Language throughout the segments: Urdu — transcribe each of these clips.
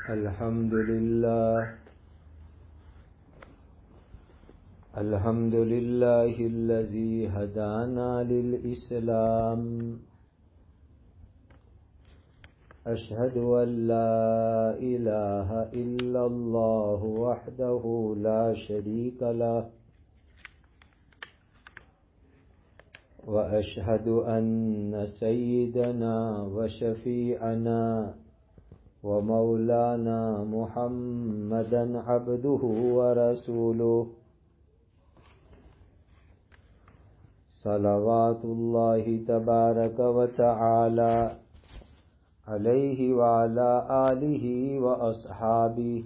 الحمد لله الذي هدانا للإسلام أشهد أن لا إله إلا الله وحده لا شريك له وأشهد أن سيدنا وشفيعنا ومولانا محمدا عبده ورسوله صلوات الله تبارك وتعالى عليه وعلى آله وأصحابه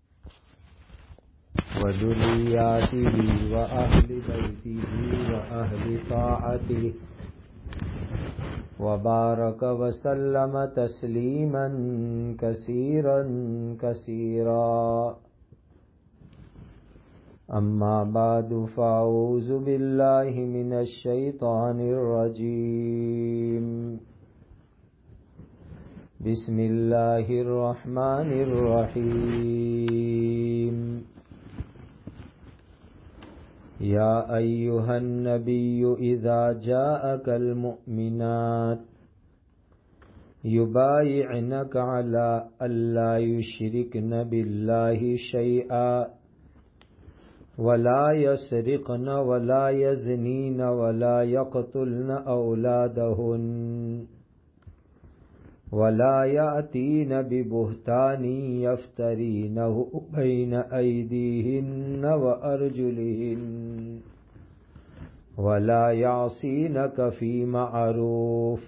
وذرياته وأهل بيته وأهل طاعته وبارك وسلم تسليما كثيرا كثيرا. أما بعد فأعوذ بالله من الشيطان الرجيم. بسم الله الرحمن الرحيم. يا أيها النبي إذا جاءك المؤمنات يبايعنك على ألا يشركن بالله شيئا ولا يسرقن ولا يزنين ولا يقتلن أولادهن ولا يأتين ببهتان يفترينه بين أيديهن وأرجلهن ولا يعصينك في معروف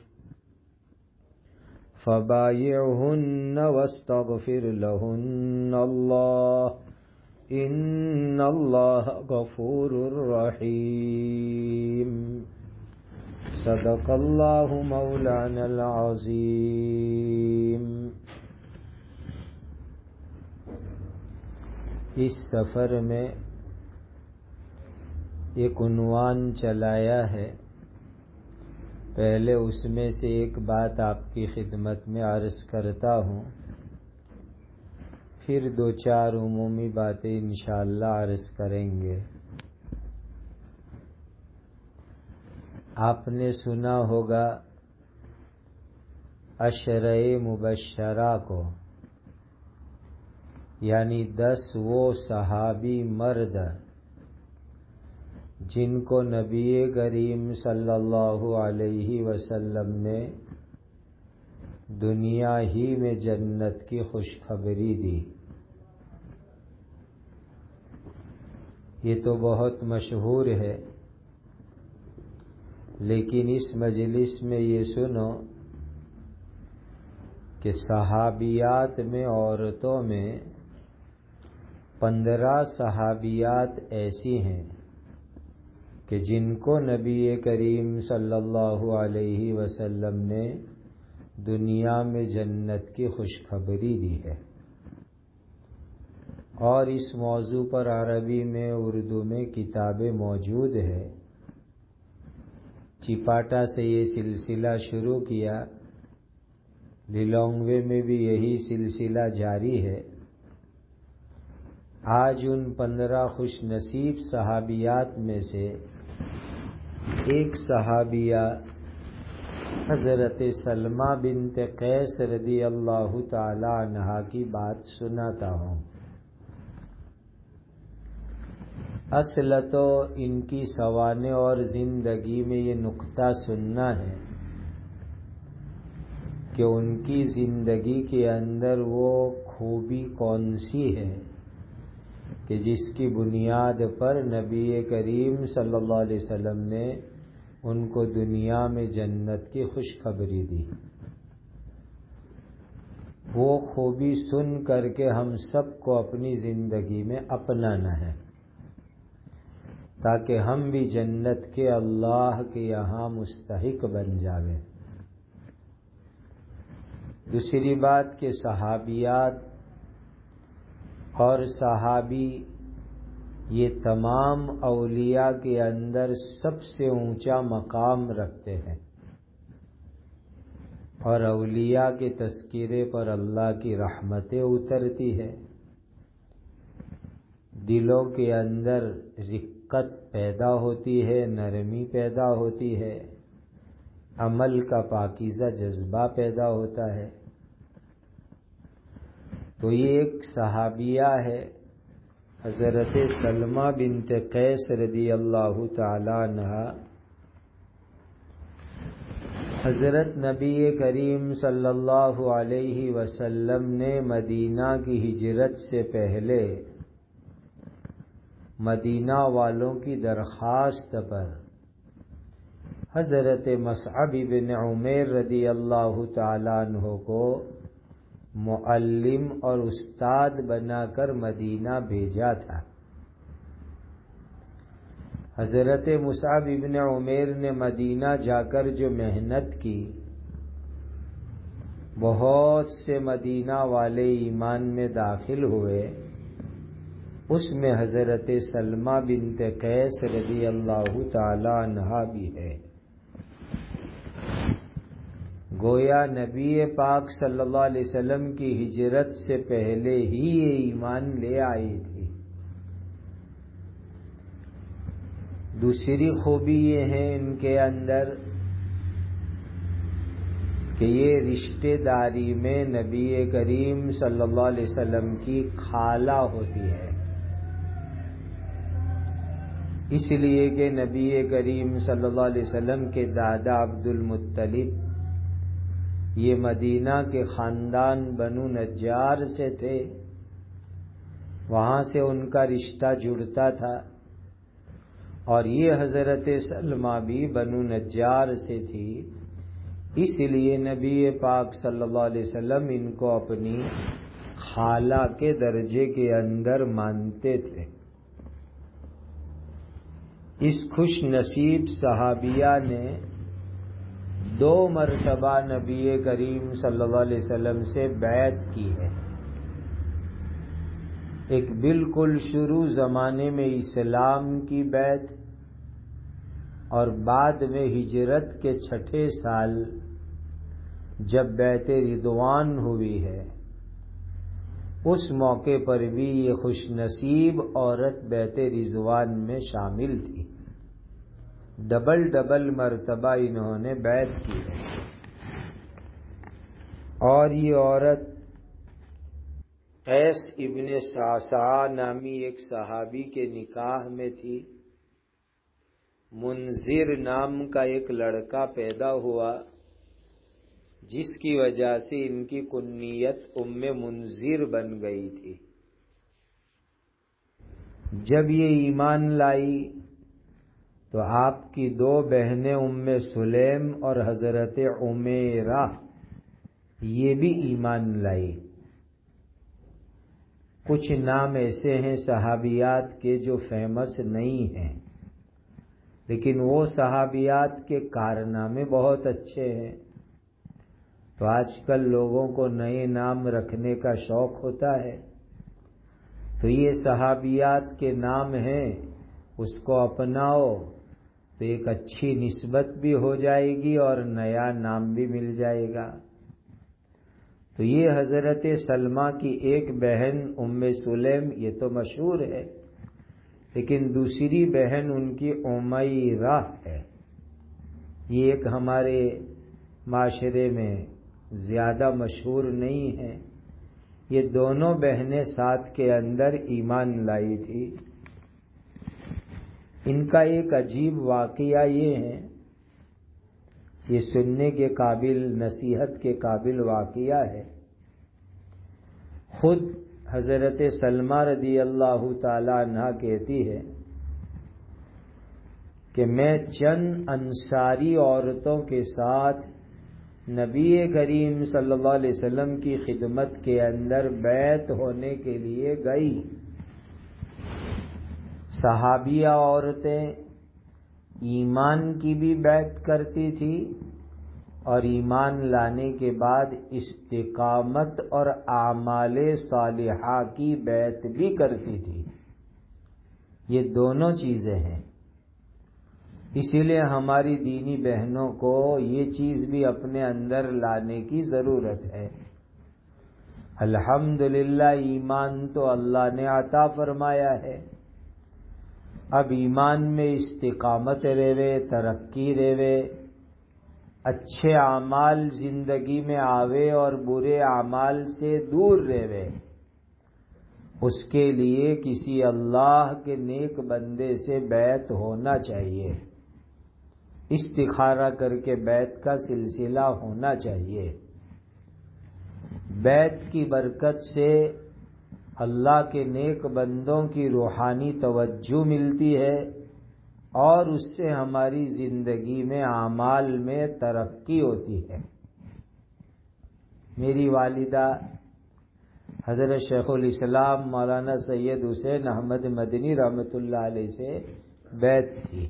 فبايعهن واستغفر لهن الله إن الله غفور رحيم. صدق اللہ مولانا العظیم. اس سفر میں ایک عنوان چلایا ہے. پہلے اس میں سے ایک بات آپ کی خدمت میں عرض کرتا ہوں، پھر دو چار عمومی باتیں انشاءاللہ عرض کریں گے. آپ نے سنا ہوگا عشرہ مبشرہ کو، یعنی 10 وہ صحابی مرد جن کو نبی کریم صلی اللہ علیہ وسلم نے دنیا ہی میں جنت کی خوشخبری دی. یہ تو بہت مشہور ہے، لیکن اس مجلس میں یہ سنو کہ صحابیات میں عورتوں میں 15 صحابیات ایسی ہیں کہ جن کو نبی کریم صلی اللہ علیہ وسلم نے دنیا میں جنت کی خوشخبری دی ہے. اور اس موضوع پر عربی میں اردو میں کتابیں موجود ہے. چپاٹا سے یہ سلسلہ شروع کیا، للونگوے میں بھی یہی سلسلہ جاری ہے. آج ان 15 خوش نصیب صحابیات میں سے ایک صحابیہ حضرت سلمہ بنت قیس رضی اللہ تعالی عنہا کی بات سناتا ہوں. اصل تو ان کی سوانح اور زندگی میں یہ نقطہ سننا ہے کہ ان کی زندگی کے اندر وہ خوبی کون سی ہے کہ جس کی بنیاد پر نبی کریم صلی اللہ علیہ وسلم نے ان کو دنیا میں جنت کی خوشخبری دی. وہ خوبی سن کر کے ہم سب کو اپنی زندگی میں اپنانا ہے تاکہ ہم بھی جنت کے اللہ کے یہاں مستحق بن جاویں. دوسری بات کہ صحابیات اور صحابی یہ تمام اولیاء کے اندر سب سے اونچا مقام رکھتے ہیں. اور اولیاء کے تذکرے پر اللہ کی رحمتیں اترتی ہے، دلوں کے اندر رقت پیدا ہوتی ہے، نرمی پیدا ہوتی ہے، عمل کا پاکیزہ جذبہ پیدا ہوتا ہے۔ تو یہ ایک صحابیہ ہے، حضرت سلمہ بنت قیس رضی اللہ تعالی عنہا۔ حضرت نبی کریم صلی اللہ علیہ وسلم نے مدینہ کی ہجرت سے پہلے مدینہ والوں کی درخواست پر حضرت مصعب بن عمیر رضی اللہ تعالی عنہ کو معلم اور استاد بنا کر مدینہ بھیجا تھا۔ حضرت مصعب بن عمیر نے مدینہ جا کر جو محنت کی، بہت سے مدینہ والے ایمان میں داخل ہوئے، اس میں حضرت سلمہ بنت قیس رضی اللہ تعالی عنہا بھی ہے۔ گویا نبی پاک صلی اللہ علیہ وسلم کی ہجرت سے پہلے ہی یہ ایمان لے آئی تھی۔ دوسری خوبی یہ ہے ان کے اندر کہ یہ رشتہ داری میں نبی کریم صلی اللہ علیہ وسلم کی خالہ ہوتی ہے، اس لیے کہ نبی کریم صلی اللہ علیہ وسلم کے دادا عبد المطلب یہ مدینہ کے خاندان بنو نجار سے تھے، وہاں سے ان کا رشتہ جڑتا تھا، اور یہ حضرت سلمہ بھی بنو نجار سے تھی، اس لیے نبی پاک صلی اللہ علیہ وسلم ان کو اپنی خالہ کے درجے کے اندر مانتے تھے۔ اس خوش نصیب صحابیہ نے 2 مرتبہ نبی کریم صلی اللہ علیہ وسلم سے بیعت کی ہے۔ ایک بالکل شروع زمانے میں اسلام کی بیعت، اور بعد میں ہجرت کے 6 سال جب بیعت رضوان ہوئی ہے، اس موقع پر بھی یہ خوش نصیب عورت بیعت رضوان میں شامل تھی۔ ڈبل مرتبہ انہوں نے بیعت کی ہے، اور یہ عورت قیس ابن صعصعہ نامی ایک صحابی کے نکاح میں تھی۔ منذر نام کا ایک لڑکا پیدا ہوا، جس کی وجہ سے ان کی کنیت ام منذر بن گئی تھی۔ جب یہ ایمان لائی تو آپ کی 2 بہنیں ام سلیم اور حضرت عمیرہ یہ بھی ایمان لائی۔ کچھ نام ایسے ہیں صحابیات کے جو فیمس نہیں ہیں، لیکن وہ صحابیات کے کارنامے بہت اچھے ہیں۔ تو آج کل لوگوں کو نئے نام رکھنے کا شوق ہوتا ہے، تو یہ صحابیات کے نام ہیں، اس کو اپناؤ تو ایک اچھی نسبت بھی ہو جائے گی اور نیا نام بھی مل جائے گا۔ تو یہ حضرت سلمہ کی ایک بہن ام سلیم یہ تو مشہور ہے، لیکن دوسری بہن ان کی عمیرہ ہے، یہ ایک ہمارے معاشرے میں زیادہ مشہور نہیں ہے۔ یہ دونوں بہنیں ساتھ کے اندر ایمان لائی تھی۔ ان کا ایک عجیب واقعہ یہ ہے، یہ سننے کے قابل، نصیحت کے قابل واقعہ ہے۔ خود حضرت سلمہ رضی اللہ تعالی عنہ کہتی ہے کہ میں چند انصاری عورتوں کے ساتھ نبی کریم صلی اللہ علیہ وسلم کی خدمت کے اندر بیعت ہونے کے لیے گئی۔ صحابیہ عورتیں ایمان کی بھی بیعت کرتی تھی، اور ایمان لانے کے بعد استقامت اور اعمال صالحہ کی بیعت بھی کرتی تھی۔ یہ دونوں چیزیں ہیں۔ اسی لیے ہماری دینی بہنوں کو یہ چیز بھی اپنے اندر لانے کی ضرورت ہے۔ الحمدللہ ایمان تو اللہ نے عطا فرمایا ہے، اب ایمان میں استقامت رہے، ترقی رہے، اچھے اعمال زندگی میں آوے اور برے اعمال سے دور رہے، اس کے لیے کسی اللہ کے نیک بندے سے بیعت ہونا چاہیے، استخارہ کر کے بیعت کا سلسلہ ہونا چاہیے۔ بیعت کی برکت سے اللہ کے نیک بندوں کی روحانی توجہ ملتی ہے اور اس سے ہماری زندگی میں اعمال میں ترقی ہوتی ہے۔ میری والدہ حضرت شیخ الاسلام مولانا سید حسین احمد مدنی رحمۃ اللہ علیہ سے بیعت تھی،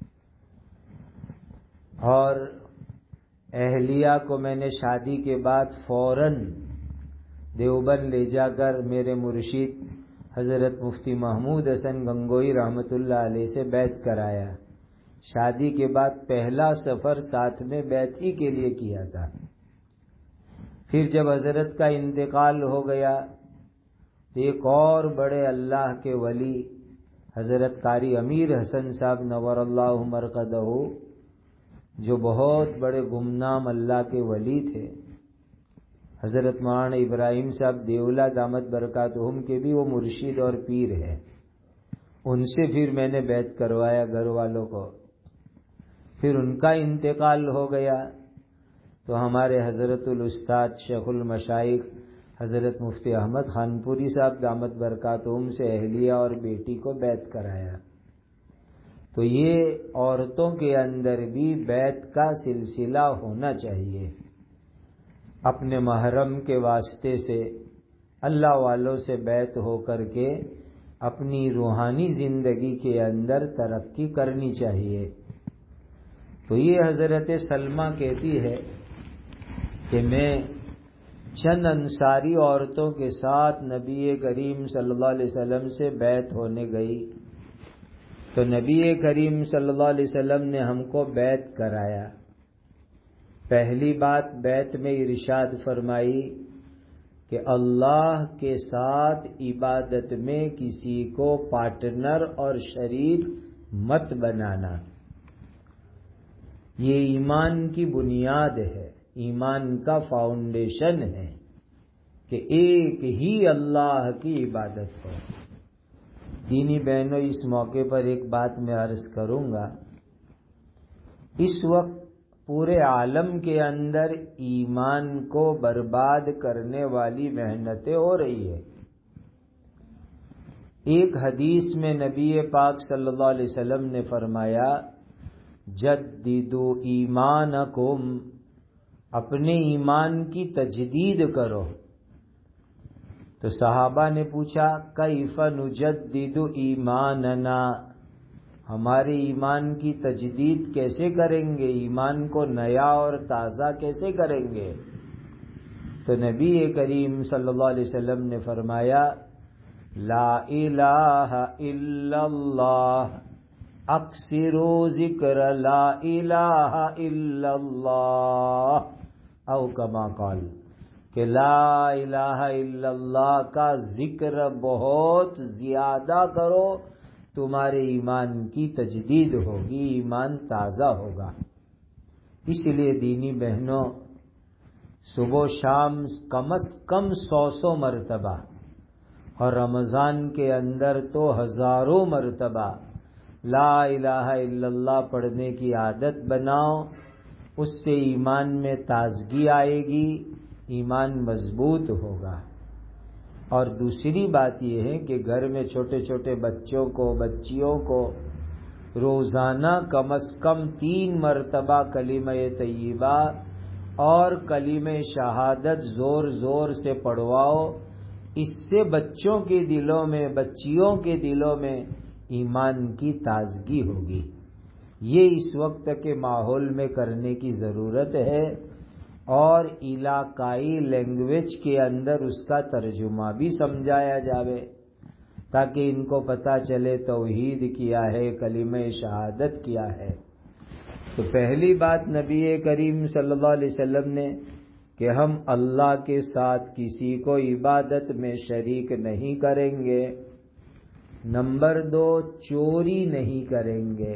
اور اہلیہ کو میں نے شادی کے بعد فوراً دیوبند لے جا کر میرے مرشد حضرت مفتی محمود حسن گنگوئی رحمۃ اللہ علیہ سے بیعت کرایا۔ شادی کے بعد پہلا سفر ساتھ میں بیعت ہی کے لیے کیا تھا۔ پھر جب حضرت کا انتقال ہو گیا تو ایک اور بڑے اللہ کے ولی حضرت قاری امیر حسن صاحب نور اللہ مرقدہ، جو بہت بڑے گمنام اللہ کے ولی تھے، حضرت مولانا ابراہیم صاحب دیولہ دامت برکاتہم کے بھی وہ مرشد اور پیر ہے، ان سے پھر میں نے بیعت کروایا گھر والوں کو۔ پھر ان کا انتقال ہو گیا تو ہمارے حضرت الاستاد شیخ المشائخ حضرت مفتی احمد خان پوری صاحب دامت برکاتہم سے اہلیہ اور بیٹی کو بیعت کرایا۔ تو یہ عورتوں کے اندر بھی بیعت کا سلسلہ ہونا چاہیے، اپنے محرم کے واسطے سے اللہ والوں سے بیعت ہو کر کے اپنی روحانی زندگی کے اندر ترقی کرنی چاہیے۔ تو یہ حضرت سلمہ کہتی ہے کہ میں چند انصاری عورتوں کے ساتھ نبی کریم صلی اللہ علیہ وسلم سے بیعت ہونے گئی، تو نبی کریم صلی اللہ علیہ وسلم نے ہم کو بیعت کرایا۔ پہلی بات بیعت میں ارشاد فرمائی کہ اللہ کے ساتھ عبادت میں کسی کو پارٹنر اور شریک مت بنانا۔ یہ ایمان کی بنیاد ہے، ایمان کا فاؤنڈیشن ہے کہ ایک ہی اللہ کی عبادت ہو۔ دینی بہنوں، اس موقع پر ایک بات میں عرض کروں گا، اس وقت پورے عالم کے اندر ایمان کو برباد کرنے والی محنتیں ہو رہی ہے۔ ایک حدیث میں نبی پاک صلی اللہ علیہ وسلم نے فرمایا، جددوا ایمانکم، اپنے ایمان کی تجدید کرو۔ تو صحابہ نے پوچھا، کیف نجدد ایماننا، ہمارے ایمان کی تجدید کیسے کریں گے، ایمان کو نیا اور تازہ کیسے کریں گے؟ تو نبی کریم صلی اللہ علیہ وسلم نے فرمایا، لا الہ الا اللہ، اکثروا ذکر لا الہ الا اللہ، او کما قال، کہ لا الہ الا اللہ کا ذکر بہت زیادہ کرو، تمہارے ایمان کی تجدید ہوگی، ایمان تازہ ہوگا۔ اس لیے دینی بہنوں، صبح و شام کم از کم 100 مرتبہ، اور رمضان کے اندر تو ہزاروں مرتبہ لا الہ الا اللہ پڑھنے کی عادت بناؤ، اس سے ایمان میں تازگی آئے گی، ایمان مضبوط ہوگا۔ اور دوسری بات یہ ہے کہ گھر میں چھوٹے چھوٹے بچوں کو، بچیوں کو روزانہ کم از کم 3 مرتبہ کلمہ طیبہ اور کلمہ شہادت زور زور سے پڑھواؤ، اس سے بچوں کے دلوں میں، بچیوں کے دلوں میں ایمان کی تازگی ہوگی۔ یہ اس وقت کے ماحول میں کرنے کی ضرورت ہے، اور علاقائی لینگویج کے اندر اس کا ترجمہ بھی سمجھایا جاوے، تاکہ ان کو پتہ چلے توحید کیا ہے، کلمہ شہادت کیا ہے۔ تو پہلی بات نبی کریم صلی اللہ علیہ وسلم نے کہ ہم اللہ کے ساتھ کسی کو عبادت میں شریک نہیں کریں گے. نمبر 2 چوری نہیں کریں گے.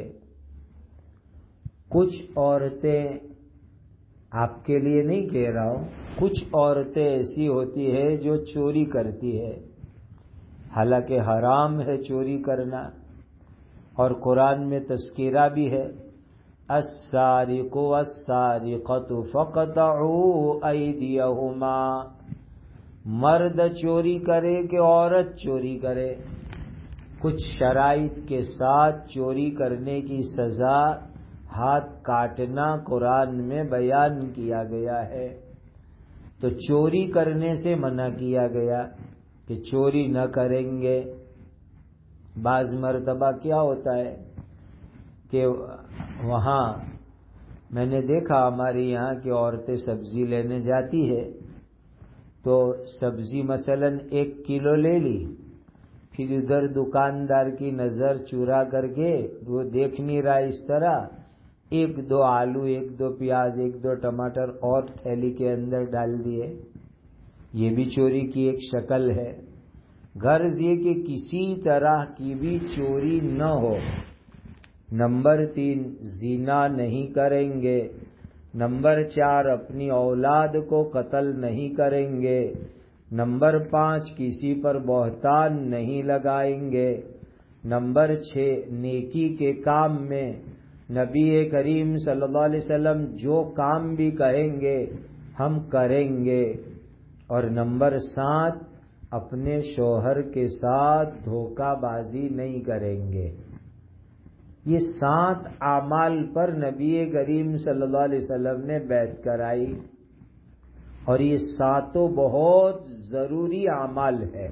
کچھ عورتیں، آپ کے لیے نہیں کہہ رہا ہوں، کچھ عورتیں ایسی ہوتی ہے جو چوری کرتی ہے، حالانکہ حرام ہے چوری کرنا، اور قرآن میں تذکرہ بھی ہے السارق والسارقۃ فاقطعوا ایدیہما. مرد چوری کرے کہ عورت چوری کرے، کچھ شرائط کے ساتھ چوری کرنے کی سزا ہاتھ کاٹنا قرآن میں بیان کیا گیا ہے. تو چوری کرنے سے منع کیا گیا کہ چوری نہ کریں گے. بعض مرتبہ کیا ہوتا ہے کہ وہاں میں نے دیکھا ہماری یہاں کی عورتیں سبزی لینے جاتی ہے تو سبزی مثلا 1 کلو لے لی، پھر ادھر دکاندار کی نظر چرا کر کے وہ دیکھ نہیں رہا، اس طرح 1-2 آلو 1-2 پیاز 1-2 ٹماٹر اور تھیلی کے اندر ڈال دیے. یہ بھی چوری کی ایک شکل ہے. غرض یہ کہ کسی طرح کی بھی چوری نہ ہو. نمبر 3 زنا نہیں کریں گے. نمبر 4 اپنی اولاد کو قتل نہیں کریں گے. نمبر 5 کسی پر بہتان نہیں لگائیں گے. نمبر 6 نیکی کے کام میں نبی کریم صلی اللہ علیہ وسلم جو کام بھی کہیں گے ہم کریں گے. اور نمبر 7 اپنے شوہر کے ساتھ دھوکہ بازی نہیں کریں گے. یہ 7 اعمال پر نبی کریم صلی اللہ علیہ وسلم نے بیعت کرائی، اور یہ 7 بہت ضروری اعمال ہے.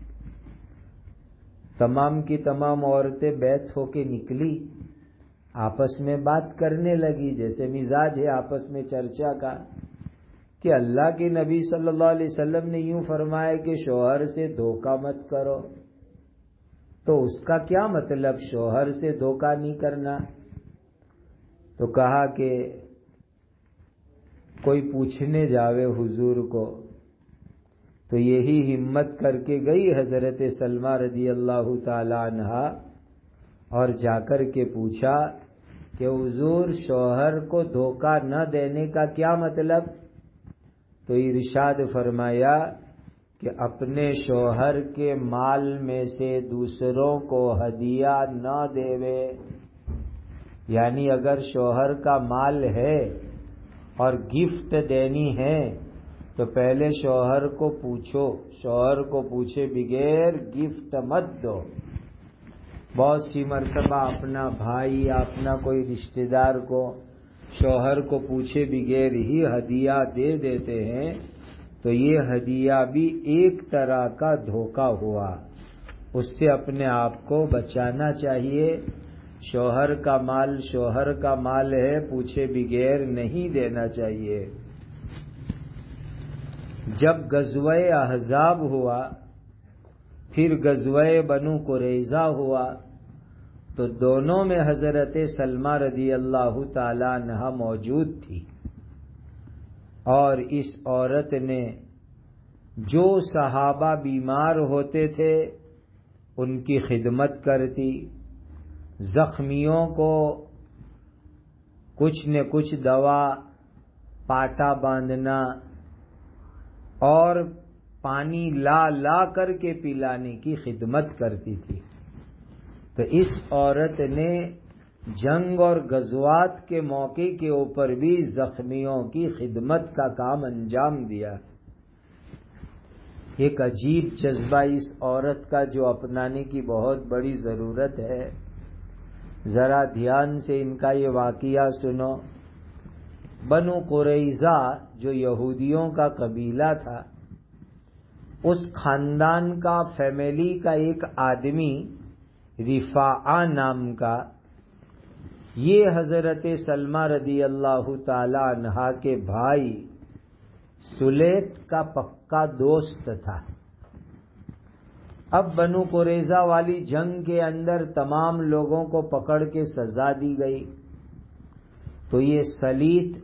تمام کی تمام عورتیں بیعت ہو کے نکلی، آپس میں بات کرنے لگی، جیسے مزاج ہے آپس میں چرچا کا کہ اللہ کے نبی صلی اللہ علیہ وسلم نے یوں فرمایا کہ شوہر سے دھوکہ مت کرو، تو اس کا کیا مطلب شوہر سے دھوکہ نہیں کرنا؟ تو کہا کہ کوئی پوچھنے جاوے حضور کو. تو یہی ہمت کر کے گئی حضرت سلمہ رضی اللہ تعالی عنہا اور جا کر کے پوچھا کہ حضور شوہر کو دھوکہ نہ دینے کا کیا مطلب؟ تو ارشاد فرمایا کہ اپنے شوہر کے مال میں سے دوسروں کو ہدیہ نہ دیوے. یعنی اگر شوہر کا مال ہے اور گفٹ دینی ہے تو پہلے شوہر کو پوچھو، شوہر کو پوچھے بغیر گفٹ مت دو. بہت سی مرتبہ اپنا بھائی یا اپنا کوئی رشتہ دار کو شوہر کو پوچھے بغیر ہی ہدیہ دے دیتے ہیں، تو یہ ہدیہ بھی ایک طرح کا دھوکہ ہوا. اس سے اپنے آپ کو بچانا چاہیے. شوہر کا مال شوہر کا مال ہے، پوچھے بغیر نہیں دینا چاہیے. جب غزوہ احزاب ہوا، پھر غزوہ بنو قریظہ ہوا، تو دونوں میں حضرت سلمہ رضی اللہ تعالی عنہا موجود تھی، اور اس عورت نے جو صحابہ بیمار ہوتے تھے ان کی خدمت کرتی، زخمیوں کو کچھ نہ کچھ دوا، پاٹا باندھنا اور پانی لا لا کر کے پلانے کی خدمت کرتی تھی. تو اس عورت نے جنگ اور غزوات کے موقع کے اوپر بھی زخمیوں کی خدمت کا کام انجام دیا. ایک عجیب جذبہ اس عورت کا جو اپنانے کی بہت بڑی ضرورت ہے. ذرا دھیان سے ان کا یہ واقعہ سنو. بنو قریظہ جو یہودیوں کا قبیلہ تھا، اس خاندان کا فیملی کا ایک آدمی رفاعہ نام کا، یہ حضرت سلمہ رضی اللہ تعالی عنہا کے بھائی سلیت کا پکا دوست تھا. اب بنو قریظہ والی جنگ کے اندر تمام لوگوں کو پکڑ کے سزا دی گئی. تو یہ سلیط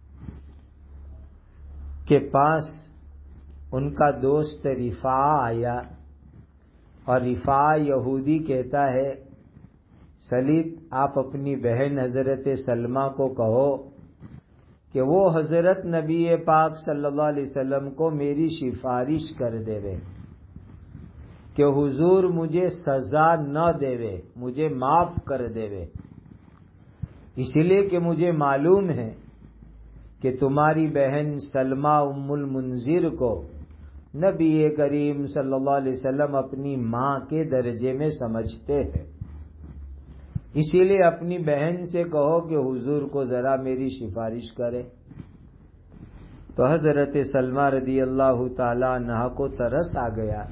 کے پاس ان کا دوست رفاع آیا، اور رفاع یہودی کہتا ہے سلیط آپ اپنی بہن حضرت سلمہ کو کہو کہ وہ حضرت نبی پاک صلی اللہ علیہ وسلم کو میری سفارش کر دے وے کہ حضور مجھے سزا نہ دے وے، مجھے معاف کر دے وے، اس لیے کہ مجھے معلوم ہے کہ تمہاری بہن سلمہ ام المنذر کو نبی کریم صلی اللہ علیہ وسلم اپنی ماں کے درجے میں سمجھتے ہیں، اسی لیے اپنی بہن سے کہو کہ حضور کو ذرا میری سفارش کرے۔ تو حضرت سلمہ رضی اللہ تعالی عنہا کو ترس آ گیا،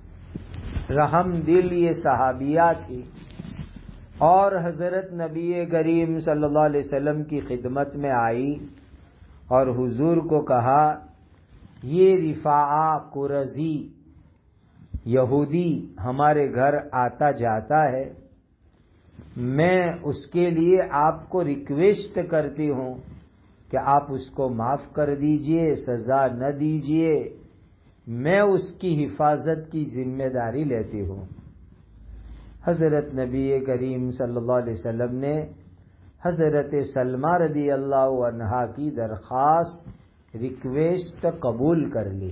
رحم دل یہ صحابیہ تھی، اور حضرت نبی کریم صلی اللہ علیہ وسلم کی خدمت میں آئی اور حضور کو کہا یہ رفاع قرظی یہودی ہمارے گھر آتا جاتا ہے، میں اس کے لیے آپ کو ریکویسٹ کرتی ہوں کہ آپ اس کو معاف کر دیجئے، سزا نہ دیجئے، میں اس کی حفاظت کی ذمہ داری لیتی ہوں۔ حضرت نبی کریم صلی اللہ علیہ وسلم نے حضرت سلمہ رضی اللہ عنہا کی درخواست ریکویسٹ قبول کر لی۔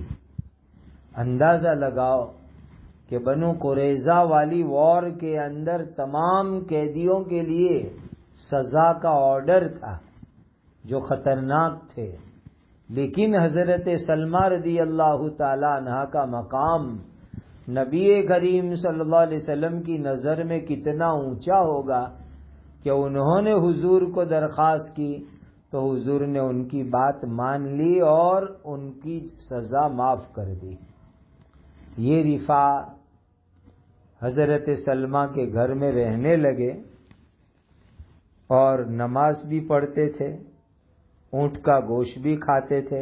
اندازہ لگاؤ کہ بنو قریظہ والی وار کے اندر تمام قیدیوں کے لیے سزا کا آرڈر تھا جو خطرناک تھے، لیکن حضرت سلمہ رضی اللہ تعالی عنہ کا مقام نبی کریم صلی اللہ علیہ وسلم کی نظر میں کتنا اونچا ہوگا کہ انہوں نے حضور کو درخواست کی تو حضور نے ان کی بات مان لی اور ان کی سزا معاف کر دی۔ یہ رفاع حضرت سلمہ کے گھر میں رہنے لگے اور نماز بھی پڑھتے تھے، اونٹ کا گوشت بھی کھاتے تھے۔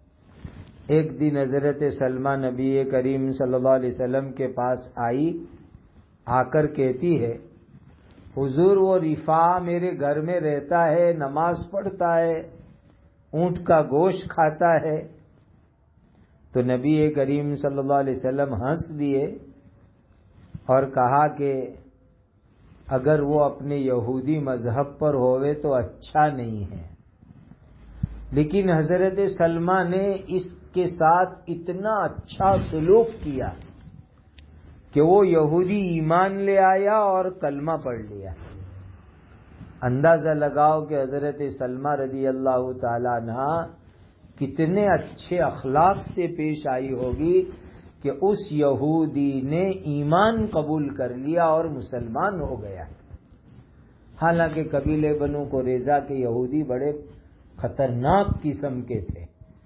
ایک دن حضرت سلمہ نبی کریم صلی اللہ علیہ وسلم کے پاس آئی، آ کر کہتی ہے حضور وہ رفاع میرے گھر میں رہتا ہے، نماز پڑھتا ہے، اونٹ کا گوشت کھاتا ہے۔ تو نبی کریم صلی اللہ علیہ وسلم ہنس دیے اور کہا کہ اگر وہ اپنے یہودی مذہب پر ہوئے تو اچھا نہیں ہے، لیکن حضرت سلمہ نے اس کے ساتھ اتنا اچھا سلوک کیا کہ وہ یہودی ایمان لے آیا اور کلمہ پڑھ لیا۔ اندازہ لگاؤ کہ حضرت سلمہ رضی اللہ تعالی عنہ کتنے اچھے اخلاق سے پیش آئی ہوگی کہ اس یہودی نے ایمان قبول کر لیا اور مسلمان ہو گیا۔ حالانکہ قبیلے بنو قریظہ کے یہودی بڑے خطرناک قسم کے تھے۔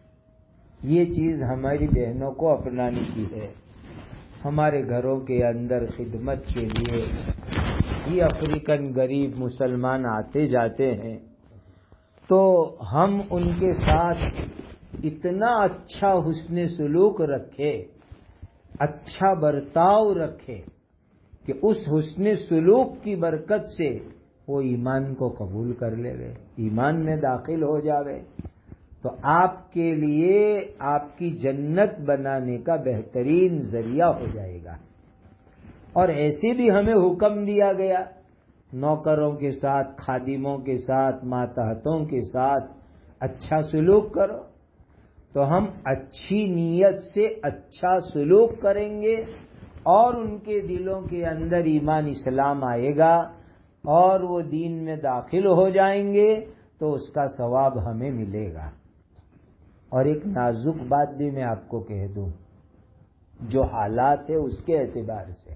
یہ چیز ہماری بہنوں کو اپنانی کی ہے۔ ہمارے گھروں کے اندر خدمت کے لیے یہ افریقن غریب مسلمان آتے جاتے ہیں تو ہم ان کے ساتھ اتنا اچھا حسن سلوک رکھے، اچھا برتاؤ رکھے کہ اس حسن سلوک کی برکت سے وہ ایمان کو قبول کر لے گئے، ایمان میں داخل ہو جاوے، تو آپ کے لیے آپ کی جنت بنانے کا بہترین ذریعہ ہو جائے گا۔ اور ایسے بھی ہمیں حکم دیا گیا نوکروں کے ساتھ، خادموں کے ساتھ، ماتحتوں کے ساتھ اچھا سلوک کرو، تو ہم اچھی نیت سے اچھا سلوک کریں گے اور ان کے دلوں کے اندر ایمان اسلام آئے گا اور وہ دین میں داخل ہو جائیں گے تو اس کا ثواب ہمیں ملے گا۔ اور ایک نازک بات بھی میں آپ کو کہہ دوں، جو حالات ہے اس کے اعتبار سے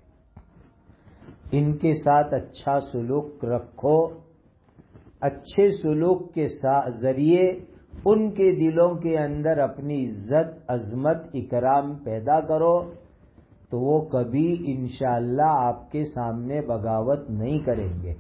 ان کے ساتھ اچھا سلوک رکھو، اچھے سلوک کے ذریعے ان کے دلوں کے اندر اپنی عزت، عظمت، اکرام پیدا کرو تو وہ کبھی انشاءاللہ آپ کے سامنے بغاوت نہیں کریں گے۔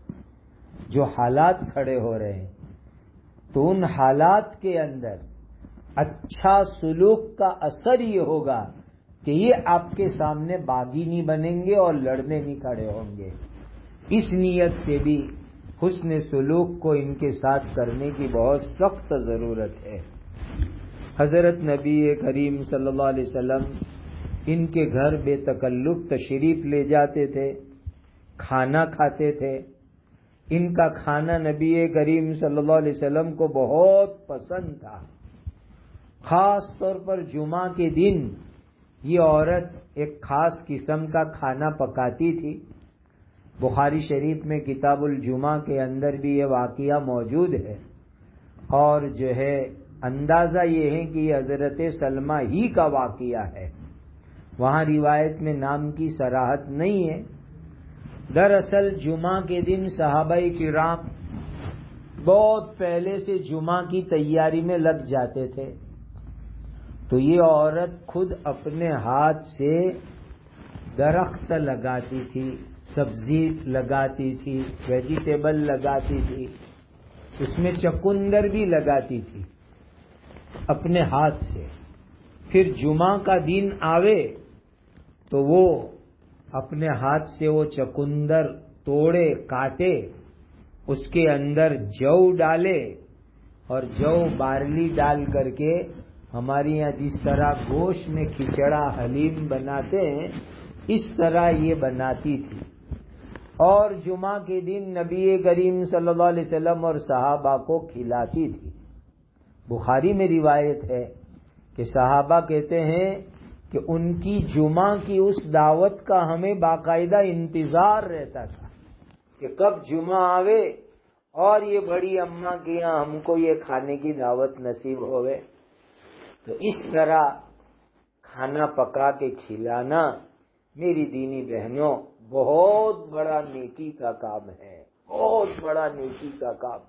جو حالات کھڑے ہو رہے ہیں تو ان حالات کے اندر اچھا سلوک کا اثر یہ ہوگا کہ یہ آپ کے سامنے باغی نہیں بنیں گے اور لڑنے نہیں کھڑے ہوں گے۔ اس نیت سے بھی حسن سلوک کو ان کے ساتھ کرنے کی بہت سخت ضرورت ہے۔ حضرت نبی کریم صلی اللہ علیہ وسلم ان کے گھر بے تکلف تشریف لے جاتے تھے، کھانا کھاتے تھے۔ ان کا کھانا نبی کریم صلی اللہ علیہ وسلم کو بہت پسند تھا۔ خاص طور پر جمعہ کے دن یہ عورت ایک خاص قسم کا کھانا پکاتی تھی۔ بخاری شریف میں کتاب الجمعہ کے اندر بھی یہ واقعہ موجود ہے، اور جو ہے اندازہ یہ ہے کہ یہ حضرت سلمہ ہی کا واقعہ ہے، وہاں روایت میں نام کی صراحت نہیں ہے۔ دراصل جمعہ کے دن صحابہ کرام بہت پہلے سے جمعہ کی تیاری میں لگ جاتے تھے، تو یہ عورت خود اپنے ہاتھ سے درخت لگاتی تھی، سبزی لگاتی تھی، ویجیٹیبل لگاتی تھی، اس میں چقندر بھی لگاتی تھی اپنے ہاتھ سے۔ پھر جمعہ کا دن آوے تو وہ اپنے ہاتھ سے وہ چقندر توڑے، کاٹے، اس کے اندر جو ڈالے، اور جو بارلی ڈال کر کے ہمارے یہاں جس طرح گوشت میں کھچڑا حلیم بناتے ہیں اس طرح یہ بناتی تھی، اور جمعہ کے دن نبی کریم صلی اللہ علیہ وسلم اور صحابہ کو کھلاتی تھی۔ بخاری میں روایت ہے کہ صحابہ کہتے ہیں کہ ان کی جمعہ کی اس دعوت کا ہمیں باقاعدہ انتظار رہتا تھا کہ کب جمعہ آوے اور یہ بڑی اماں کے یہاں ہم کو یہ کھانے کی دعوت نصیب ہوئے۔ تو اس طرح کھانا پکا کے کھلانا میری دینی بہنوں بہت بڑا نیکی کا کام ہے، بہت بڑا نیکی کا کام۔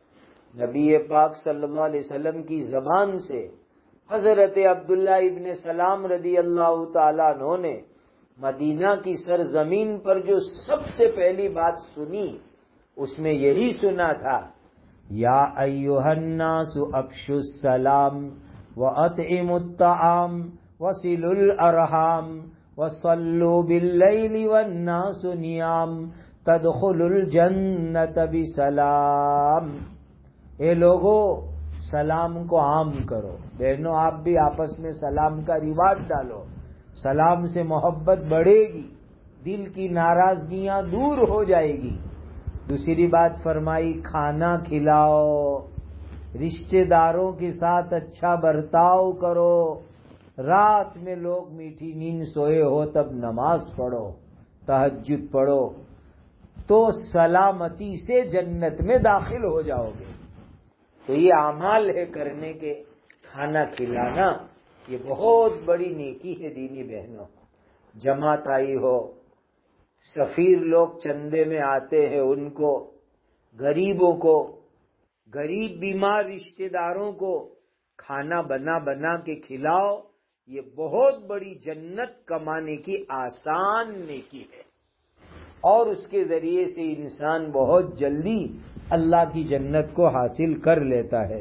نبی پاک صلی اللہ علیہ وسلم کی زبان سے حضرت عبداللہ ابن سلام رضی اللہ تعالیٰ عنہ نے مدینہ کی سرزمین پر جو سب سے پہلی بات سنی اس میں یہی سنا تھا، یا ایھا الناس افشوا السلام واطعموا الطعام وصلوا الارحام وصلوا باللیل والناس نیام تدخلوا الجنۃ بسلام۔ اے لوگو سلام کو عام کرو، بہنوں آپ بھی آپس میں سلام کا رواج ڈالو، سلام سے محبت بڑھے گی، دل کی ناراضگیاں دور ہو جائے گی۔ دوسری بات فرمائی کھانا کھلاؤ، رشتہ داروں کے ساتھ اچھا برتاؤ کرو، رات میں لوگ میٹھی نیند سوئے ہو تب نماز پڑھو، تہجد پڑھو، تو سلامتی سے جنت میں داخل ہو جاؤ گے۔ تو یہ اعمال ہے کرنے کے، کھانا کھلانا یہ بہت بڑی نیکی ہے دینی بہنوں۔ جماعت آئی ہو، سفیر لوگ چندے میں آتے ہیں، ان کو، غریبوں کو، غریب بیمار رشتہ داروں کو کھانا بنا بنا کے کھلاؤ، یہ بہت بڑی جنت کمانے کی آسان نیکی ہے، اور اس کے ذریعے سے انسان بہت جلدی اللہ کی جنت کو حاصل کر لیتا ہے۔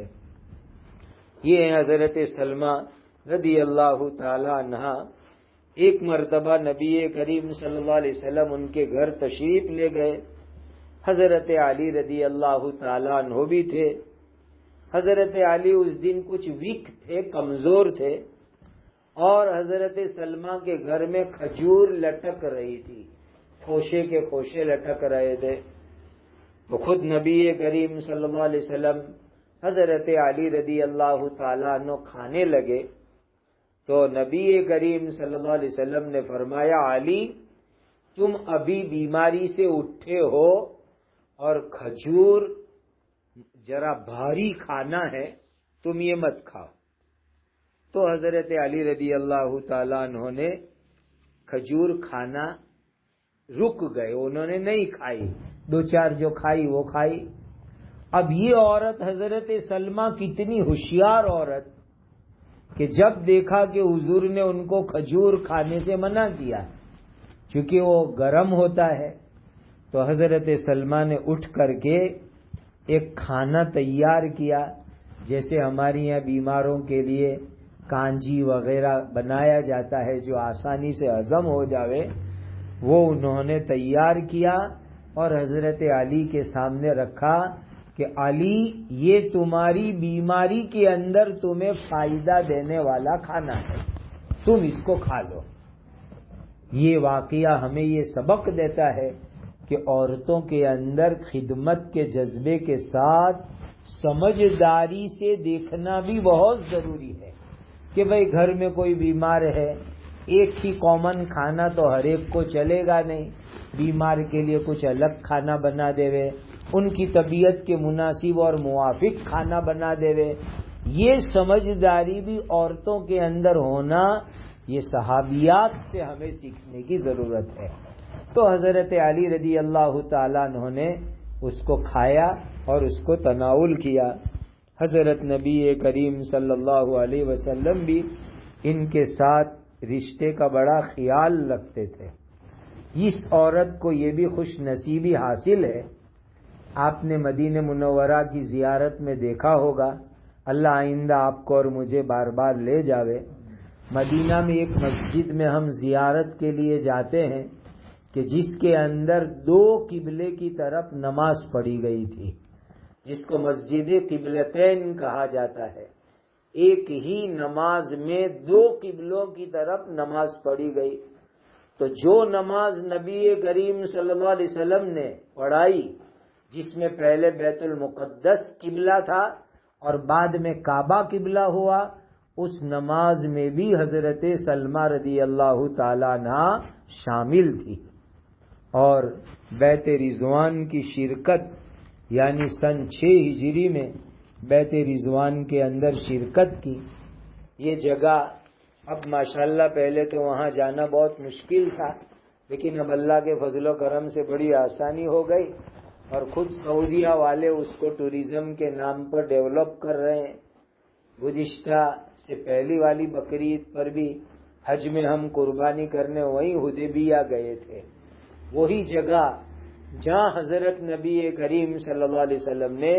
یہ حضرت سلمہ رضی اللہ تعالی عنہ ایک مرتبہ نبی کریم صلی اللہ علیہ وسلم ان کے گھر تشریف لے گئے۔ حضرت علی رضی اللہ تعالی عنہ بھی تھے۔ حضرت علی اس دن کچھ ویک تھے، کمزور تھے، اور حضرت سلمہ کے گھر میں کھجور لٹک رہی تھی، خوشے کے خوشے لٹک رہے تھے۔ تو خود نبی کریم صلی اللہ علیہ وسلم حضرت علی رضی اللہ تعالیٰ عنہ کھانے لگے، تو نبی کریم صلی اللہ علیہ وسلم نے فرمایا، علی تم ابھی بیماری سے اٹھے ہو اور کھجور ذرا بھاری کھانا ہے، تم یہ مت کھاؤ۔ تو حضرت علی رضی اللہ تعالیٰ عنہ نے کھجور کھانا رک گئے، انہوں نے نہیں کھائی، دو چار جو کھائی وہ کھائی۔ اب یہ عورت حضرت سلمہ کتنی ہوشیار عورت کہ جب دیکھا کہ حضور نے ان کو کھجور کھانے سے منع کیا چونکہ وہ گرم ہوتا ہے، تو حضرت سلمہ نے اٹھ کر کے ایک کھانا تیار کیا، جیسے ہمارے یہاں بیماروں کے لیے کانجی وغیرہ بنایا جاتا ہے جو آسانی سے ہضم ہو جاوے، وہ انہوں نے تیار کیا، اور حضرت علی کے سامنے رکھا کہ علی یہ تمہاری بیماری کے اندر تمہیں فائدہ دینے والا کھانا ہے، تم اس کو کھا لو۔ یہ واقعہ ہمیں یہ سبق دیتا ہے کہ عورتوں کے اندر خدمت کے جذبے کے ساتھ سمجھداری سے دیکھنا بھی بہت ضروری ہے کہ بھئی گھر میں کوئی بیمار ہے، ایک ہی کامن کھانا تو ہر ایک کو چلے گا نہیں، بیمار کے لیے کچھ الگ کھانا بنا دیوے، ان کی طبیعت کے مناسب اور موافق کھانا بنا دیوے۔ یہ سمجھداری بھی عورتوں کے اندر ہونا، یہ صحابیات سے ہمیں سیکھنے کی ضرورت ہے۔ تو حضرت علی رضی اللہ تعالیٰ عنہ نے اس کو کھایا اور اس کو تناول کیا۔ حضرت نبی کریم صلی اللہ علیہ وسلم بھی ان کے ساتھ رشتے کا بڑا خیال رکھتے تھے۔ اس عورت کو یہ بھی خوش نصیبی حاصل ہے، آپ نے مدینہ منورہ کی زیارت میں دیکھا ہوگا، اللہ آئندہ آپ کو اور مجھے بار بار لے جاوے۔ مدینہ میں ایک مسجد میں ہم زیارت کے لیے جاتے ہیں کہ جس کے اندر 2 قبلے کی طرف نماز پڑھی گئی تھی، جس کو مسجد قبلتین کہا جاتا ہے۔ ایک ہی نماز میں 2 قبلوں کی طرف نماز پڑھی گئی، تو جو نماز نبی کریم صلی اللہ علیہ وسلم نے پڑھائی، جس میں پہلے بیت المقدس قبلہ تھا اور بعد میں کعبہ قبلہ ہوا، اس نماز میں بھی حضرت سلمہ رضی اللہ تعالیٰ عنہ شامل تھی، اور بیت رضوان کی شرکت، یعنی سن 6 ہجری میں بیت رضوان کے اندر شرکت کی۔ یہ جگہ اب ماشاءاللہ پہلے تو وہاں جانا بہت مشکل تھا، لیکن اب اللہ کے فضل و کرم سے بڑی آسانی ہو گئی، اور خود سعودیہ والے اس کو ٹوریزم کے نام پر ڈیولپ کر رہے ہیں۔ گزشتہ سے پہلی والی بقرعید پر بھی حج میں ہم قربانی کرنے وہی حدیبیہ گئے تھے، وہی جگہ جہاں حضرت نبی کریم صلی اللہ علیہ وسلم نے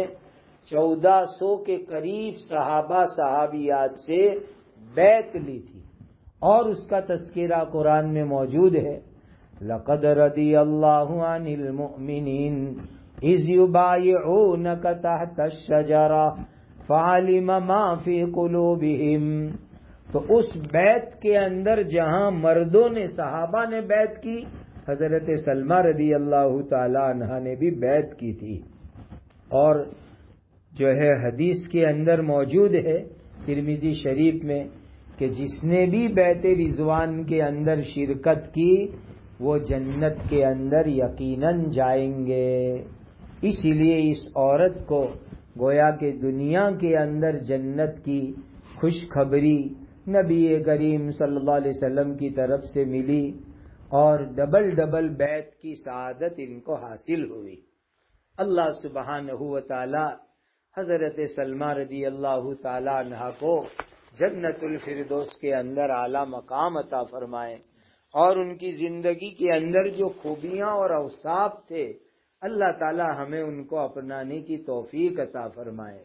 1400 کے قریب صحابہ صحابیات سے بیعت لی تھی، اور اس کا تذکرہ قرآن میں موجود ہے۔ لَقَدْ رَضِيَ اللَّهُ عَنِ الْمُؤْمِنِينَ إِذْ يُبَايِعُونَكَ تَحْتَ الشَّجَرَةِ فَعَلِمَ مَا فِي قُلُوبِهِمْ۔ تو اس بیعت کے اندر جہاں مردوں نے، صحابہ نے بیعت کی، حضرت سلمہ رضی اللہ تعالی عنہ نے بھی بیعت کی تھی۔ اور جو ہے حدیث کے اندر موجود ہے ترمذی شریف میں کہ جس نے بھی بیعت رضوان کے اندر شرکت کی وہ جنت کے اندر یقیناً جائیں گے۔ اسی لیے اس عورت کو گویا کہ دنیا کے اندر جنت کی خوشخبری نبی کریم صلی اللہ علیہ وسلم کی طرف سے ملی، اور ڈبل بیعت کی سعادت ان کو حاصل ہوئی۔ اللہ سبحانہ و تعالی حضرت سلمہ رضی اللہ تعالی عنہ کو جنت الفردوس کے اندر اعلی مقام عطا فرمائے، اور ان کی زندگی کے اندر جو خوبیاں اور اوصاف تھے اللہ تعالی ہمیں ان کو اپنانے کی توفیق عطا فرمائے۔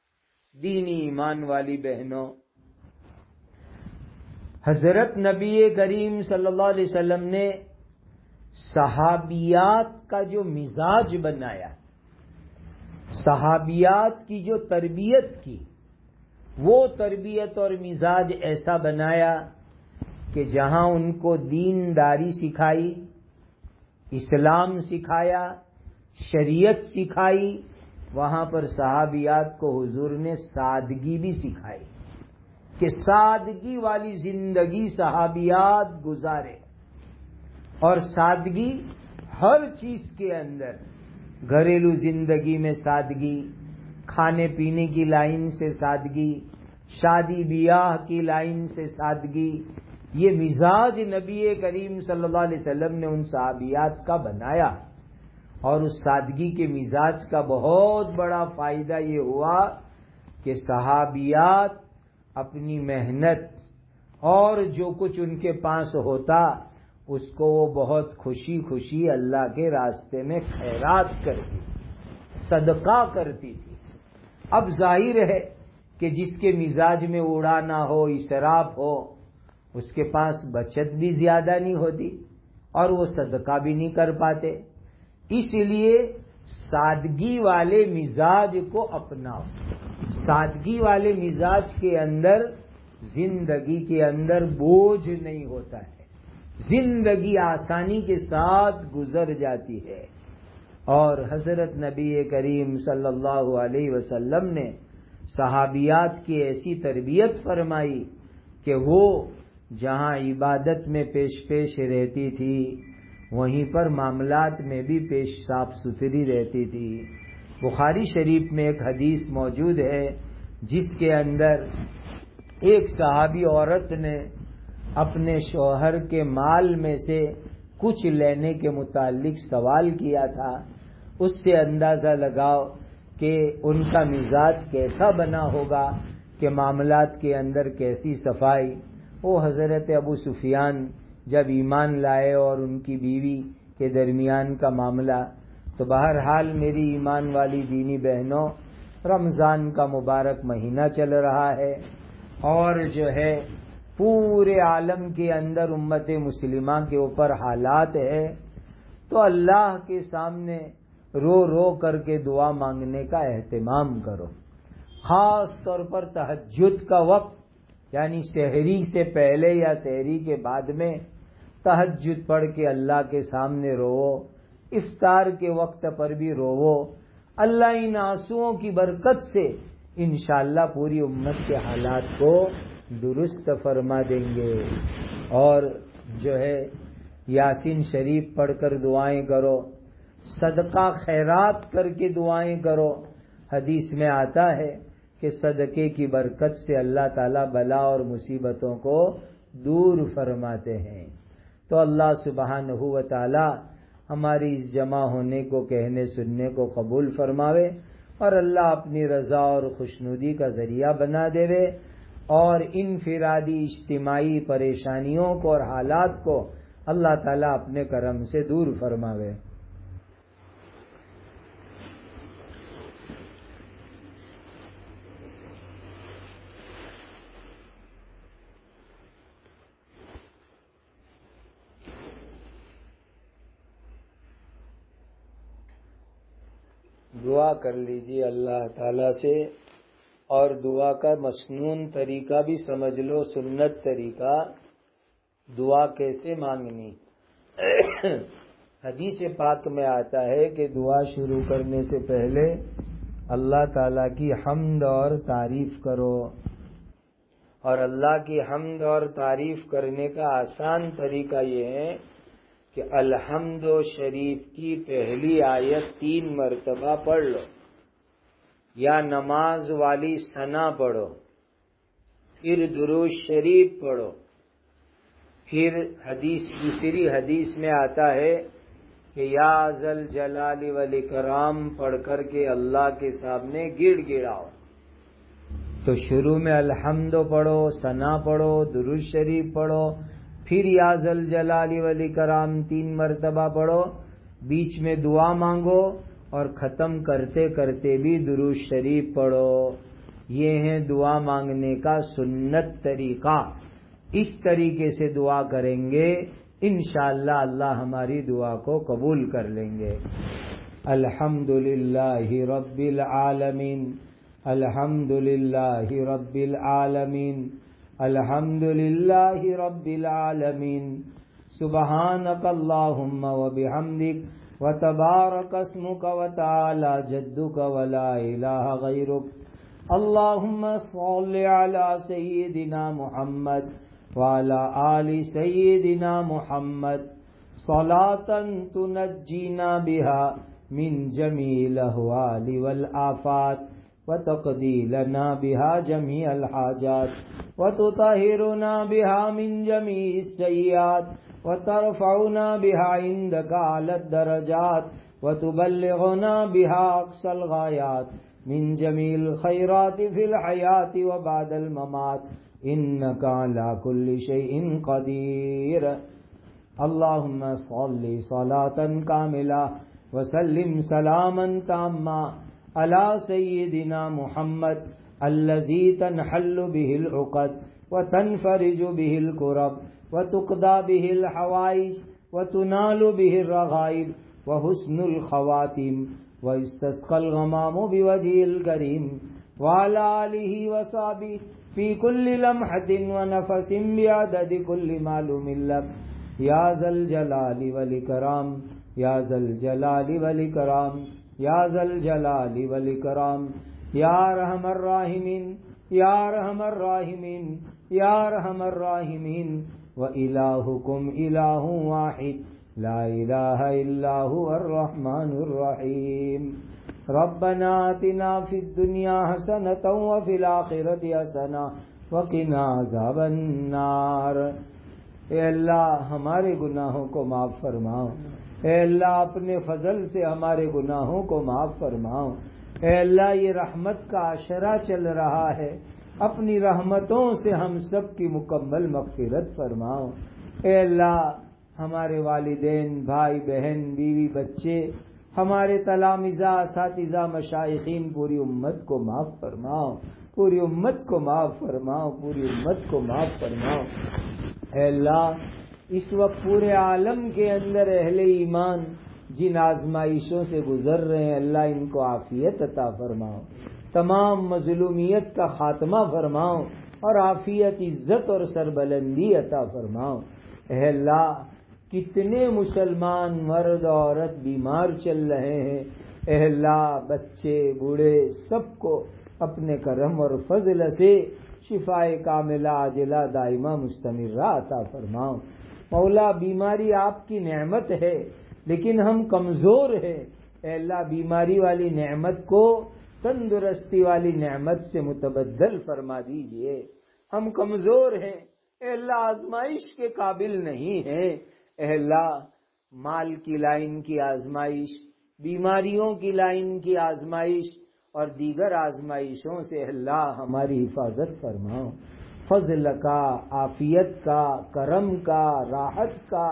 دینی ایمان والی بہنوں، حضرت نبی کریم صلی اللہ علیہ وسلم نے صحابیات کا جو مزاج بنایا، صحابیات کی جو تربیت کی، وہ تربیت اور مزاج ایسا بنایا کہ جہاں ان کو دینداری سکھائی، اسلام سکھایا، شریعت سکھائی، وہاں پر صحابیات کو حضور نے سادگی بھی سکھائی کہ سادگی والی زندگی صحابیات گزارے، اور سادگی ہر چیز کے اندر، گھریلو زندگی میں سادگی، کھانے پینے کی لائن سے سادگی، شادی بیاہ کی لائن سے سادگی، یہ مزاج نبی کریم صلی اللہ علیہ وسلم نے ان صحابیات کا بنایا۔ اور اس سادگی کے مزاج کا بہت بڑا فائدہ یہ ہوا کہ صحابیات اپنی محنت اور جو کچھ ان کے پاس ہوتا اس کو وہ بہت خوشی خوشی اللہ کے راستے میں خیرات کرتی، صدقہ کرتی تھی۔ اب ظاہر ہے کہ جس کے مزاج میں اڑانا ہو، اسراف ہو، اس کے پاس بچت بھی زیادہ نہیں ہوتی اور وہ صدقہ بھی نہیں کر پاتے۔ اس لیے سادگی والے مزاج کو اپناؤ. سادگی والے مزاج کے اندر زندگی کے اندر بوجھ نہیں ہوتا ہے. زندگی آسانی کے ساتھ گزر جاتی ہے. اور حضرت نبی کریم صلی اللہ علیہ وسلم نے صحابیات کی ایسی تربیت فرمائی کہ وہ جہاں عبادت میں پیش رہتی تھی وہیں پر معاملات میں بھی صاف ستھری رہتی تھی. بخاری شریف میں ایک حدیث موجود ہے جس کے اندر ایک صحابی عورت نے اپنے شوہر کے مال میں سے کچھ لینے کے متعلق سوال کیا تھا. اس سے اندازہ لگاؤ کہ ان کا مزاج کیسا بنا ہوگا کہ معاملات کے اندر کیسی صفائی. وہ حضرت ابو سفیان جب ایمان لائے اور ان کی بیوی کے درمیان کا معاملہ، تو بہرحال میری ایمان والی دینی بہنوں، رمضان کا مبارک مہینہ چل رہا ہے اور جو ہے پورے عالم کے اندر امت مسلمہ کے اوپر حالات ہے، تو اللہ کے سامنے رو رو کر کے دعا مانگنے کا اہتمام کرو. خاص طور پر تہجد کا وقت، یعنی سحری سے پہلے یا سحری کے بعد میں تہجد پڑھ کے اللہ کے سامنے روو. افطار کے وقت پر بھی روو. اللہ ان آنسوؤں کی برکت سے انشاءاللہ پوری امت کے حالات کو درست فرما دیں گے. اور جو ہے یاسین شریف پڑھ کر دعائیں کرو، صدقہ خیرات کر کے دعائیں کرو. حدیث میں آتا ہے کہ صدقے کی برکت سے اللہ تعالیٰ بلا اور مصیبتوں کو دور فرماتے ہیں. تو اللہ سبحانہ و تعالی ہماری اس جمع ہونے کو، کہنے سننے کو قبول فرماوے، اور اللہ اپنی رضا اور خوشنودی کا ذریعہ بنا دے، اور انفرادی اجتماعی پریشانیوں کو اور حالات کو اللہ تعالیٰ اپنے کرم سے دور فرماوے. دعا کر لیجیے اللہ تعالیٰ سے، اور دعا کا مسنون طریقہ بھی سمجھ لو، سنت طریقہ دعا کیسے مانگنی. حدیث پاک میں آتا ہے کہ دعا شروع کرنے سے پہلے اللہ تعالیٰ کی حمد اور تعریف کرو. اور اللہ کی حمد اور تعریف کرنے کا آسان طریقہ یہ ہے کہ الحمد شریف کی پہلی آیت 3 مرتبہ پڑھ لو، یا نماز والی ثنا پڑھو، پھر درود شریف پڑھو. پھر دوسری حدیث میں آتا ہے کہ یا ذل جلال والاکرام پڑھ کر کے اللہ کے سامنے گڑ گڑاؤ. تو شروع میں الحمد پڑھو، ثنا پڑھو، درود شریف پڑھو، پھر یا ذل جلال والاکرام 3 مرتبہ پڑھو، بیچ میں دعا مانگو، اور ختم کرتے کرتے بھی درود شریف پڑھو. یہ ہے دعا مانگنے کا سنت طریقہ. اس طریقے سے دعا کریں گے انشاءاللہ اللہ ہماری دعا کو قبول کر لیں گے. الحمدللہ رب العالمین، الحمدللہ رب العالمین، الحمدللہ رب العالمین. سبحانک اللہم وبحمدک وتبارک اسمک وتعالی جدک ولا الہ غیرک. اللہم صل علی سیدنا محمد وعلی آل سیدنا محمد صلاۃ تنجینا بہا من جمیع الاحوال والآفات وتقضی لنا بہا جمیع الحاجات وتطہرنا بہا من جمیع السیئات وترفعنا بہا عندک اعلی الدرجات وتبلغنا بہا اقصى الغایات من جمیع الخیرات فی الحیاة وبعد الممات انک علی کل شیء قدیر. اللہم صل صلاة کاملہ وسلم سلاما تاما علی سیدنا محمد الذی تنحل به العقد وتنفرج به الكرب وتقضى به الحوائج وتنال به الرغائب وحسن الخواتم واستسقى الغمام بوجه الكريم وعلى آله وصحبه في كل لمحة ونفس بعدد كل معلوم لك يا ذا الجلال والإكرام يا ذا الجلال والإكرام يا ذا الجلال والإكرام يا أرحم الراحمين يا أرحم الراحمين يا أرحم الراحمين وإلهكم إله واحد لا إله إلا هو الرحمن الرحيم ربنا آتنا في الدنيا حسنة وفي الآخرة حسنة وقنا عذاب النار۔ اے اللہ ہمارے گناہوں کو معاف فرماؤ، اے اللہ اپنے فضل سے ہمارے گناہوں کو معاف فرماؤ، اے اللہ یہ رحمت کا عشرہ چل رہا ہے، اپنی رحمتوں سے ہم سب کی مکمل مغفرت فرماؤ۔ اے اللہ ہمارے والدین، بھائی بہن، بیوی بچے، ہمارے تلامذہ، اساتذہ، مشائخین، پوری امت کو معاف فرماؤ، پوری امت کو معاف فرماؤ، پوری امت کو معاف فرماؤ۔ اے اللہ اس وقت پورے عالم کے اندر اہل ایمان جن آزمائشوں سے گزر رہے ہیں، اللہ ان کو عافیت عطا فرماؤ، تمام مظلومیت کا خاتمہ فرماؤ اور عافیت، عزت اور سربلندی عطا فرماؤ۔ اے اللہ کتنے مسلمان مرد عورت بیمار چل رہے ہیں، اے اللہ بچے بوڑھے سب کو اپنے کرم اور فضل سے شفائے کاملہ عاجلہ دائمہ مستمرہ عطا فرماؤ۔ مولا بیماری آپ کی نعمت ہے لیکن ہم کمزور ہیں، اے اللہ بیماری والی نعمت کو تندرستی والی نعمت سے متبدل فرما دیجئے۔ ہم کمزور ہیں، اے اللہ آزمائش کے قابل نہیں ہیں، اے اللہ مال کی لائن کی آزمائش، بیماریوں کی لائن کی آزمائش اور دیگر آزمائشوں سے اللہ ہماری حفاظت فرماؤ۔ فضل کا، عافیت کا، کرم کا، راحت کا،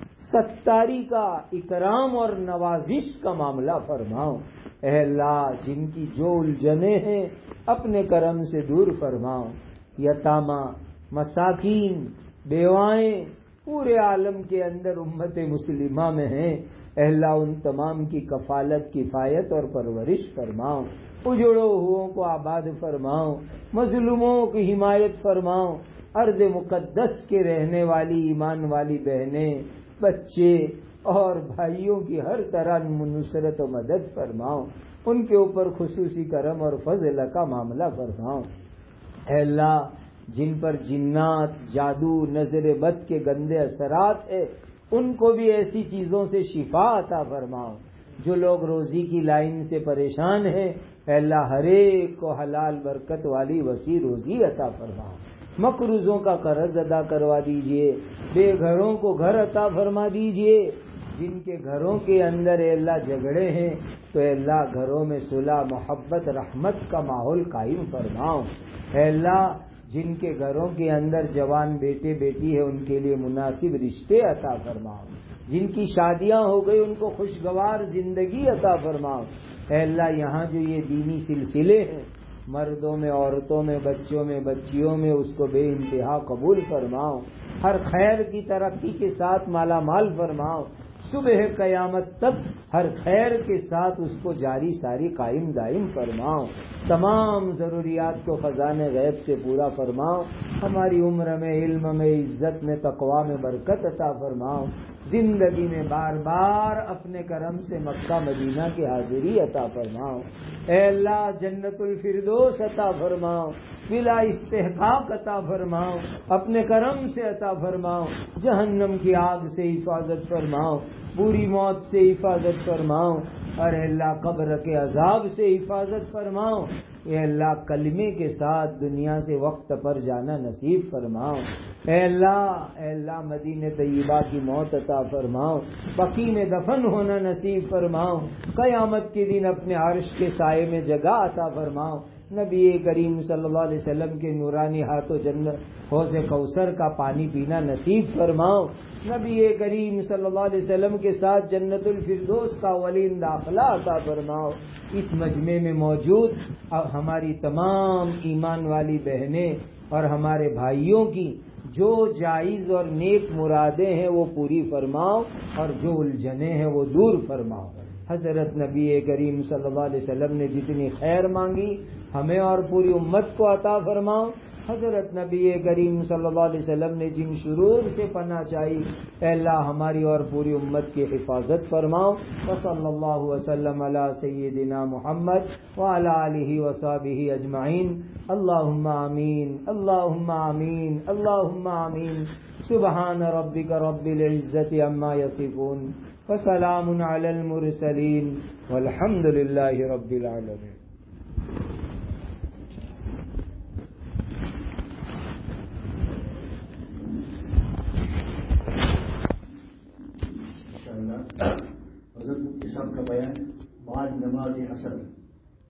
ستاری کا، اکرام اور نوازش کا معاملہ فرماؤ۔ اے اللہ جن کی جو الجھنیں ہیں اپنے کرم سے دور فرماؤ۔ یتامى، مساکین، بیوائیں پورے عالم کے اندر امت مسلمہ میں ہیں، اے اللہ ان تمام کی کفالت، کفایت اور پرورش فرماؤ۔ اجڑوں ہوئوں کو آباد فرماؤ، مظلوموں کی حمایت فرماؤ۔ ارض مقدس کے رہنے والی ایمان والی بہنیں، بچے اور بھائیوں کی ہر طرح نصرت و مدد فرماؤ، ان کے اوپر خصوصی کرم اور فضل کا معاملہ فرماؤ۔ اے اللہ جن پر جنات، جادو، نظر بد کے گندے اثرات ہیں ان کو بھی ایسی چیزوں سے شفا عطا فرماؤ۔ جو لوگ روزی کی لائن سے پریشان ہیں، اے اللہ ہر ایک کو حلال برکت والی وسیع روزی عطا فرماؤ۔ مقروضوں کا قرض ادا کروا دیجئے، بے گھروں کو گھر عطا فرما دیجئے۔ جن کے گھروں کے اندر اے اللہ جھگڑے ہیں تو اے اللہ گھروں میں صلح، محبت، رحمت کا ماحول قائم فرماؤ۔ اے اللہ جن کے گھروں کے اندر جوان بیٹے بیٹی ہے ان کے لیے مناسب رشتے عطا فرماؤ۔ جن کی شادیاں ہو گئی ان کو خوشگوار زندگی عطا فرماؤ۔ اے اللہ یہاں جو یہ دینی سلسلے ہیں مردوں میں، عورتوں میں، بچوں میں، بچیوں میں، اس کو بے انتہا قبول فرماؤ۔ ہر خیر کی ترقی کے ساتھ مالا مال فرماؤ۔ صبح قیامت تک ہر خیر کے ساتھ اس کو جاری ساری قائم دائم فرماؤ۔ تمام ضروریات کو خزانے غیب سے پورا فرماؤ۔ ہماری عمر میں، علم میں، عزت میں، تقوی میں برکت عطا فرماؤ۔ زندگی میں بار بار اپنے کرم سے مکہ مدینہ کی حاضری عطا فرماؤ۔ اے اللہ جنت الفردوس عطا فرماؤ، بلا استحقاق عطا فرماؤ، اپنے کرم سے عطا فرماؤ۔ جہنم کی آگ سے حفاظت فرماؤ، بری موت سے حفاظت فرماؤ، اور اے اللہ قبر کے عذاب سے حفاظت فرماؤ۔ اے اللہ کلمے کے ساتھ دنیا سے وقت پر جانا نصیب فرماؤ۔ اے اللہ مدینہ طیبہ کی موت عطا فرماؤ، بقیع میں دفن ہونا نصیب فرماؤ، قیامت کے دن اپنے عرش کے سائے میں جگہ عطا فرماؤ۔ نبی کریم صلی اللہ علیہ وسلم کے نورانی ہاتھوں جنت حوض کوثر کا پانی پینا نصیب فرماؤ۔ نبی کریم صلی اللہ علیہ وسلم کے ساتھ جنت الفردوس کا اولین داخلہ عطا فرماؤ۔ اس مجمع میں موجود ہماری تمام ایمان والی بہنیں اور ہمارے بھائیوں کی جو جائز اور نیک مرادیں ہیں وہ پوری فرماؤ اور جو الجھنیں ہیں وہ دور فرماؤ۔ حضرت نبی کریم صلی اللہ علیہ وسلم نے جتنی خیر مانگی ہمیں اور پوری امت کو عطا فرماؤ۔ حضرت نبی کریم صلی اللہ علیہ وسلم نے جن شرور سے پناہ چاہی اے اللہ ہماری اور پوری امت کی حفاظت فرماؤ۔ وصلی اللہ وسلم علی سیدنا محمد وعلی آلہ وصحبہ اجمعین۔ اللہم آمین، اللہم آمین، اللہم آمین۔ سبحان ربک رب العزت عما یصفون وسلام علی المرسلین والحمد للہ رب العالمین۔ حضرت مفتی صاحب کا بیان بعد نماز عصر